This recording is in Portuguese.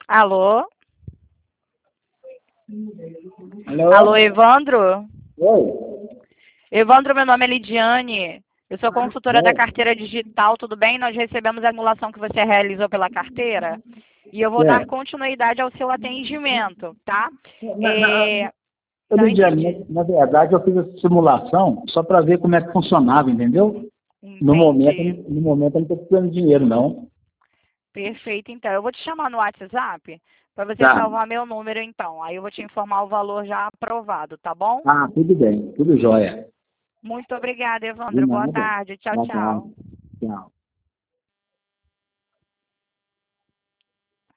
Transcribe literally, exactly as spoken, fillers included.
Alô? Alô? Alô, Evandro? Oi? Evandro, meu nome é Lidiane. Eu sou consultora da Oi? carteira digital, tudo bem? Nós recebemos a anulação que você realizou pela carteira e eu vou dar Certo. continuidade ao seu atendimento, tá? Na, na, É... ô, Não Lidiane, entendi. na, na verdade, eu fiz essa simulação só para ver como é que funcionava, entendeu? No momento, Entendi. no momento eu não estou precisando de dinheiro, não. Perfeito, então. Eu vou te chamar no WhatsApp para você Tá. salvar meu número, então. Aí eu vou te informar o valor já aprovado, tá bom? Ah, tudo bem, tudo jóia. Muito obrigada, De Evandro. Boa nada. tarde. Tchau, Boa tchau. tarde. Tchau.